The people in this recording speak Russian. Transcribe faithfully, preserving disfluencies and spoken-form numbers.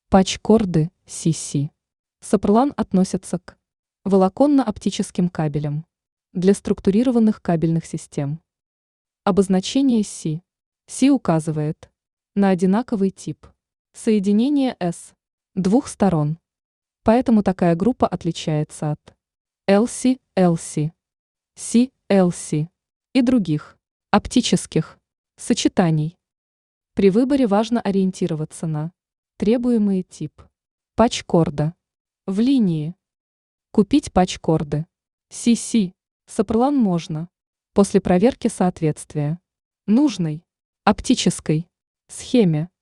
Патч-корды си си. Сопрлан относятся к волоконно-оптическим кабелям для структурированных кабельных систем. Обозначение си. си указывает на одинаковый тип соединения S двух сторон. Поэтому такая группа отличается от эл си, эл си, си, эл си и других оптических сочетаний. При выборе важно ориентироваться на требуемый тип патч-корда в линии. Купить патч-корды си си Сопрлан можно после проверки соответствия нужной оптической схеме